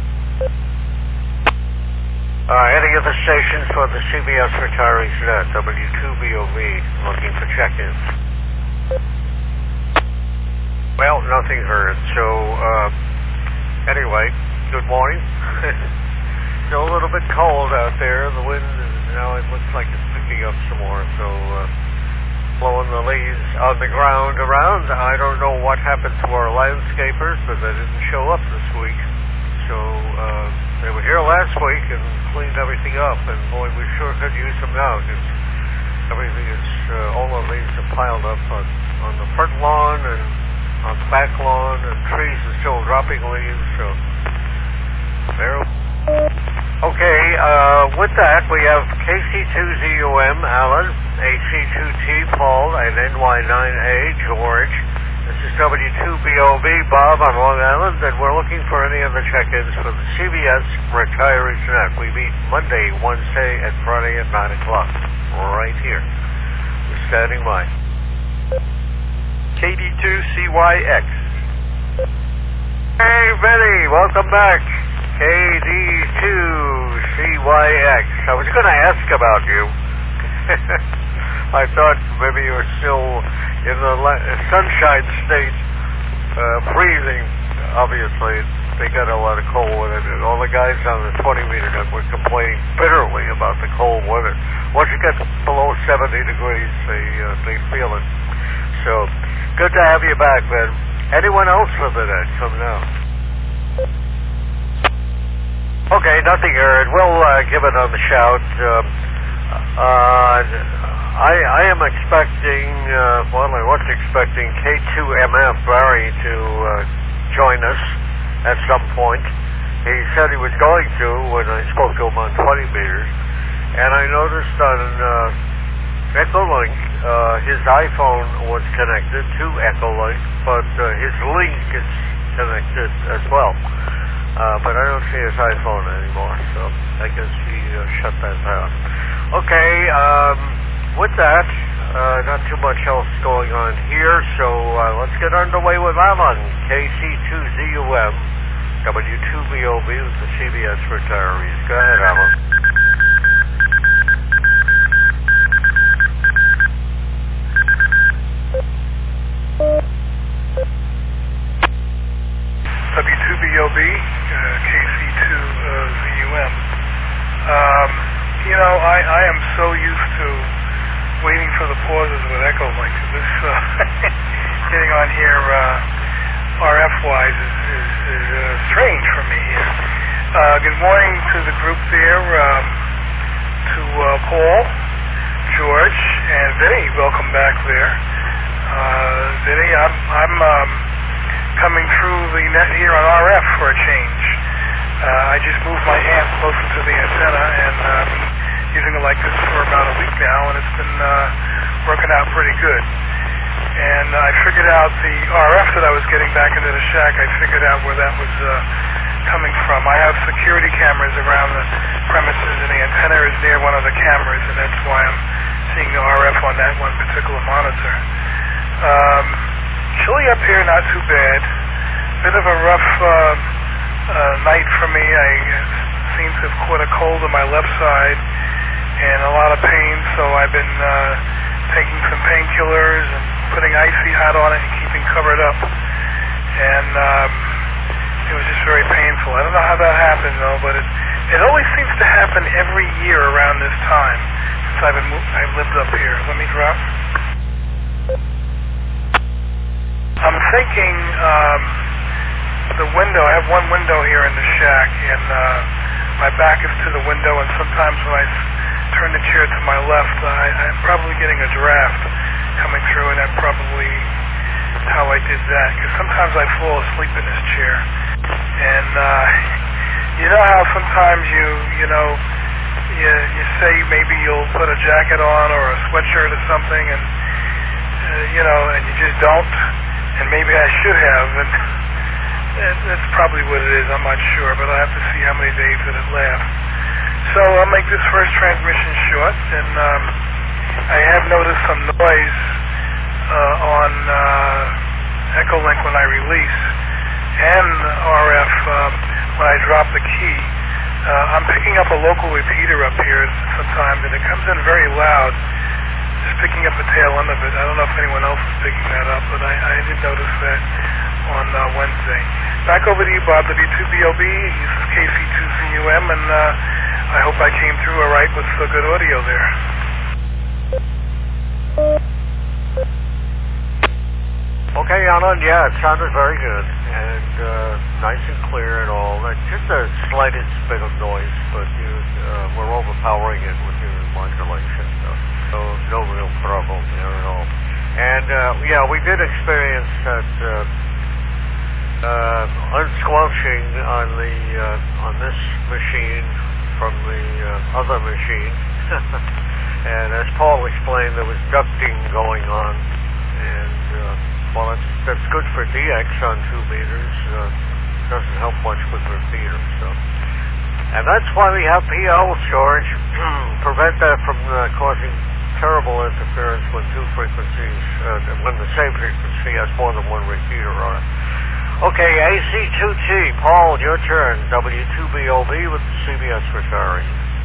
Uh, any other stations for the C B S Retirees Net, W two B O B, looking for check-ins? Well, nothing heard, so, uh, anyway, good morning. Still a little bit cold out there. The wind is now, it looks like it's picking up some more, so, uh, blowing the leaves on the ground around. I don't know what happened to our landscapers, but they didn't show up this week. So, uh, they were here last week and cleaned everything up, and boy, we sure could use them now, because everything is, uh, all the leaves are piled up on, on the front lawn and on the back lawn, and trees are still dropping leaves, so there. Okay, uh, with that, we have K C two Z U M, Alan, A C two T, Paul, and N Y nine A, George. This is W two B O B, Bob on Long Island, and we're looking for any of the check-ins for the C B S Retirees Net. We meet Monday, Wednesday, and Friday at nine o'clock, right here. We're standing by. K D two C Y X. Hey, Benny, welcome back. K D two C Y X. I was going to ask about you. I thought maybe you were still in the la- sunshine state, uh, freezing. Obviously, they got a lot of cold weather. All the guys on the twenty meter network complaining bitterly about the cold weather. Once you get below seventy degrees, they uh, they feel it. So, good to have you back, man. Anyone else with it? Coming out. Okay, nothing heard. We'll uh, give it on the shout. Uh, uh, I, I am expecting, uh, well, I was expecting K two M F, Barry, to uh, join us at some point. He said he was going to when I spoke to him on twenty meters. And I noticed on uh, Echolink, uh, his iPhone was connected to Echolink, but uh, his link is connected as well. Uh, but I don't see his iPhone anymore, so I guess he uh, shut that down. Okay, um, with that, uh, not too much else going on here, so uh, let's get underway with Alan, K C two Z U M, W two B O B with the C B S Retirees. Go ahead, Alan. W two B O B, uh, K C two Z U M. Um, you know, I, I am so used to waiting for the pauses with Echolink. This uh, getting on here uh, R F-wise is, is, is uh, strange for me here. Uh, good morning to the group there, um, to uh, Paul, George, and Vinny. Welcome back there. Uh, Vinny, I'm... I'm um, coming through the net here on R F for a change. Uh, I just moved my hand closer to the antenna and uh, been using it like this for about a week now, and it's been uh, working out pretty good. And I figured out the R F that I was getting back into the shack, I figured out where that was uh, coming from. I have security cameras around the premises, and the antenna is near one of the cameras, and that's why I'm seeing the R F on that one particular monitor. Um, Chilly up here, not too bad. Bit of a rough uh, uh, night for me. I seem to have caught a cold on my left side and a lot of pain, so I've been uh, taking some painkillers and putting icy hot on it and keeping covered up. And um, it was just very painful. I don't know how that happened, though, but it, it always seems to happen every year around this time since I've, been, I've lived up here. Let me drop. I'm thinking um, the window, I have one window here in the shack, and uh, my back is to the window, and sometimes when I s- turn the chair to my left, I, I'm probably getting a draft coming through, and that's probably how I did that, because sometimes I fall asleep in this chair. And uh, you know how sometimes you, you know, you, you say maybe you'll put a jacket on or a sweatshirt or something, and, uh, you know, and you just don't? And maybe I should have, and that's probably what it is, I'm not sure, but I'll have to see how many days that it lasts. So I'll make this first transmission short, and um, I have noticed some noise uh, on uh, Echolink when I release, and R F um, when I drop the key. Uh, I'm picking up a local repeater up here sometimes, and it comes in very loud. Just picking up the tail end of it. I don't know if anyone else is picking that up, but I, I did notice that on uh, Wednesday. Back over to you, Bob, W two B O B. This is K C two Z U M, and uh, I hope I came through all right with uh, good audio there. Okay, Alan, yeah, it sounded very good, and uh, nice and clear and all. Uh, just a slightest bit of noise, but you, uh, we're overpowering it with your modulation. So. So no real problem there at all. And uh, yeah, we did experience that uh, uh, unsquelching on the uh, on this machine from the uh, other machine. And as Paul explained, there was ducting going on. And, uh, well, that's, that's good for D X on two meters. Uh, doesn't help much with repeaters. So. And that's why we have P L, George. Prevent that from uh, causing terrible interference when two frequencies, uh, when the same frequency has more than one repeater on it. Okay, A C two T. Paul, your turn. W two B O B with the C B S retiring.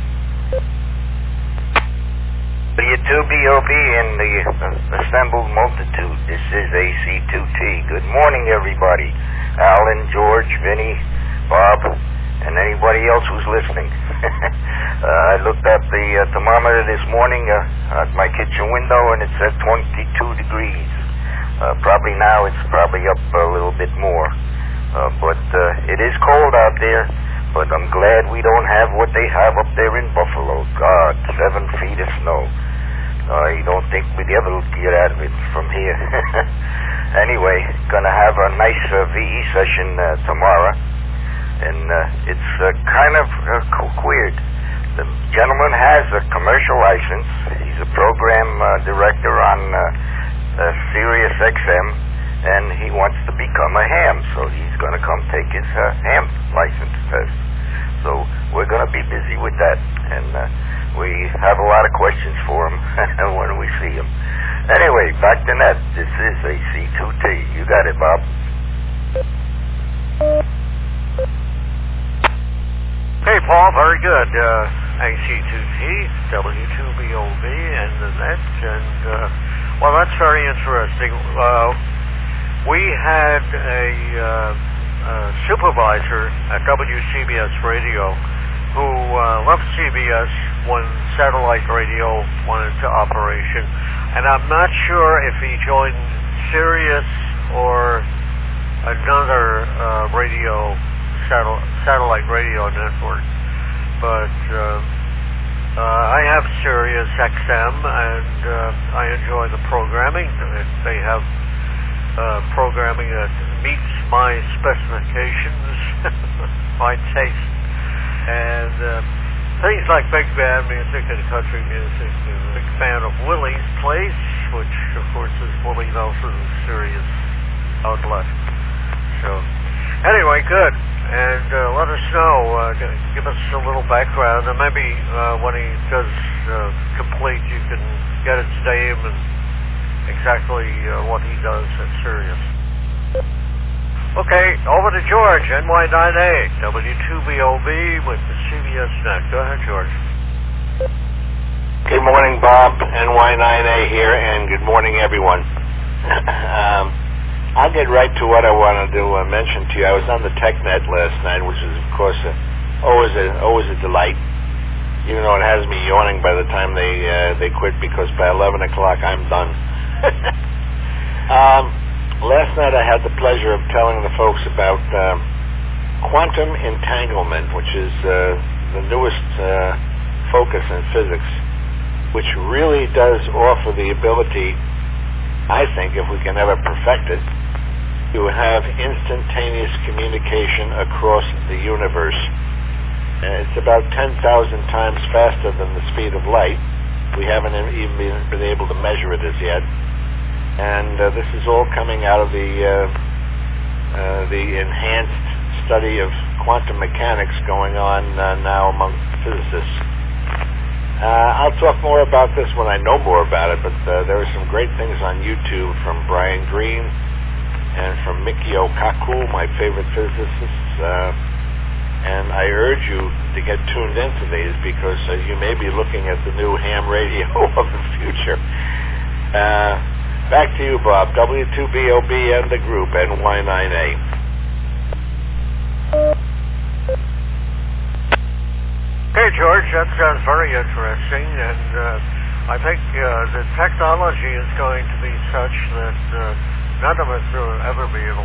W two B O B and the uh, assembled multitude. This is A C two T. Good morning, everybody. Alan, George, Vinny, Bob, and anybody else who's listening. uh, I looked at the uh, thermometer this morning uh, at my kitchen window, and it said twenty-two degrees. Uh, probably now it's probably up a little bit more. Uh, but uh, it is cold out there, but I'm glad we don't have what they have up there in Buffalo. God, seven feet of snow. I don't think we'd ever get out of it from here. Anyway, gonna have a nice uh, V E session uh, tomorrow. And uh, it's uh, kind of uh, weird. The gentleman has a commercial license. He's a program uh, director on uh, uh, Sirius X M, and he wants to become a ham, so he's going to come take his uh, ham license test. So we're going to be busy with that, and uh, we have a lot of questions for him when we see him. Anyway, back to net. This is A C two T. You got it, Bob. Hey, Paul, very good. Uh, A C two T, W two B O B, and the net, and, uh, well, that's very interesting. Uh, we had a, uh, a supervisor at W C B S Radio who uh, left C B S when satellite radio went into operation, and I'm not sure if he joined Sirius or another uh, radio Satel- satellite radio network, but uh, uh, I have Sirius X M, and uh, I enjoy the programming. They have uh, programming that meets my specifications, my taste, and uh, things like big band music and country music. I'm a big fan of Willie's Place, which of course is Willie Nelson's Sirius outlet. So anyway, good. And uh, let us know, uh, give us a little background, and maybe uh, when he does uh, complete, you can get his name and exactly uh, what he does at Sirius. Okay, over to George, N Y nine A, W two B O B with the C B S Net. Go ahead, George. Good morning, Bob, N Y nine A here, and good morning, everyone. um, I'll get right to what I want to do. Uh, mention to you, I was on the TechNet last night, which is, of course, a, always a always a delight. Even though it has me yawning by the time they uh, they quit, because by eleven o'clock I'm done. um, last night I had the pleasure of telling the folks about uh, quantum entanglement, which is uh, the newest uh, focus in physics, which really does offer the ability, I think, if we can ever perfect it, to have instantaneous communication across the universe. Uh, it's about ten thousand times faster than the speed of light. We haven't even been able to measure it as yet. And uh, this is all coming out of the uh, uh, the enhanced study of quantum mechanics going on uh, now among physicists. Uh, I'll talk more about this when I know more about it, but uh, there are some great things on YouTube from Brian Greene and from Mikio Kaku, my favorite physicists, uh, and I urge you to get tuned into these, because uh, you may be looking at the new ham radio of the future. Uh, back to you, Bob. W two B O B and the group, N Y nine A. Okay, George, that sounds very interesting, and uh, I think uh, the technology is going to be such that uh, none of us will ever be able